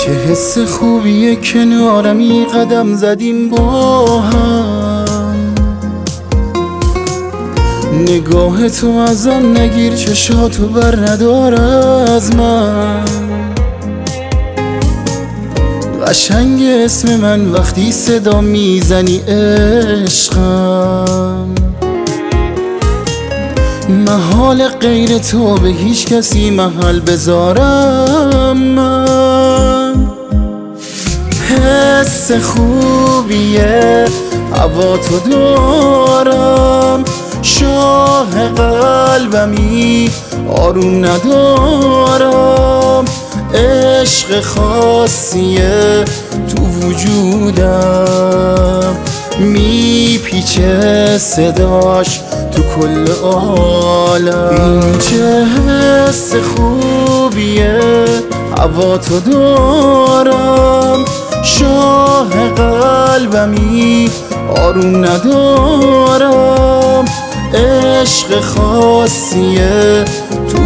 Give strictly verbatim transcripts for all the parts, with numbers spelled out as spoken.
چه حس خوبیه کنارمی قدم زدیم با هم. نگاه تو ازم نگیر، چشاتو بر ندار از من. قشنگ اسم من وقتی صدا میزنی عشقم. محال غیر تو به هیچ کسی محل بذارم من. حس خوبیه هوا تو دارم، شاه قلبمی آروم ندارم. عشق خاصیه تو وجودم، میپیچه صداش تو کل عالم. این چه حس خوبیه هوا تو دارم، شاه قلبمی آروم ندارم. عشق خاصیه تو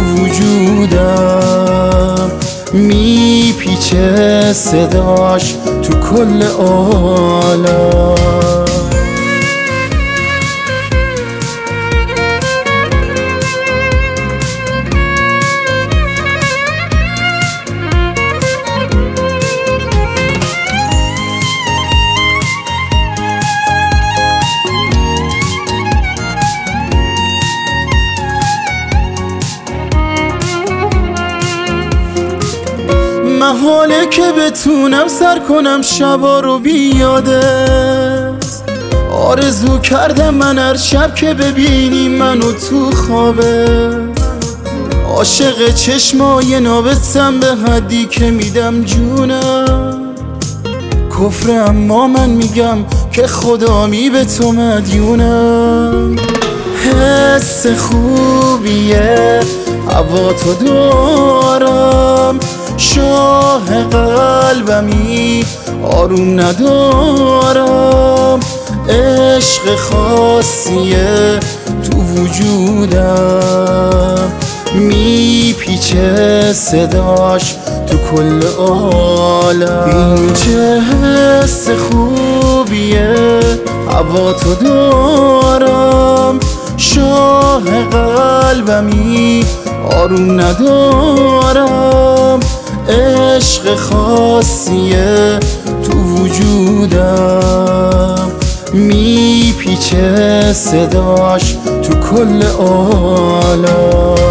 وجودم، میپیچه صداش تو کل عالم. محاله که بتونم سر کنم شبا رو بیادت. آرزو کردم من هر شب که ببینی منو تو خوابت. عاشق چشمای نابتم به حدی که میدم جونم. کفر اما من میگم که خدا می به تو مدیونم. حس خوبیه هوا تو دارم، شاه قلبمی آروم ندارم. عشق خاصیه تو وجودم، میپیچه صداش تو کل عالم. این چه حس خوبیه هوا تو دارم، شاه قلبمی آروم ندارم. عشق خاصیه تو وجودم، میپیچه صداش تو کل عالم.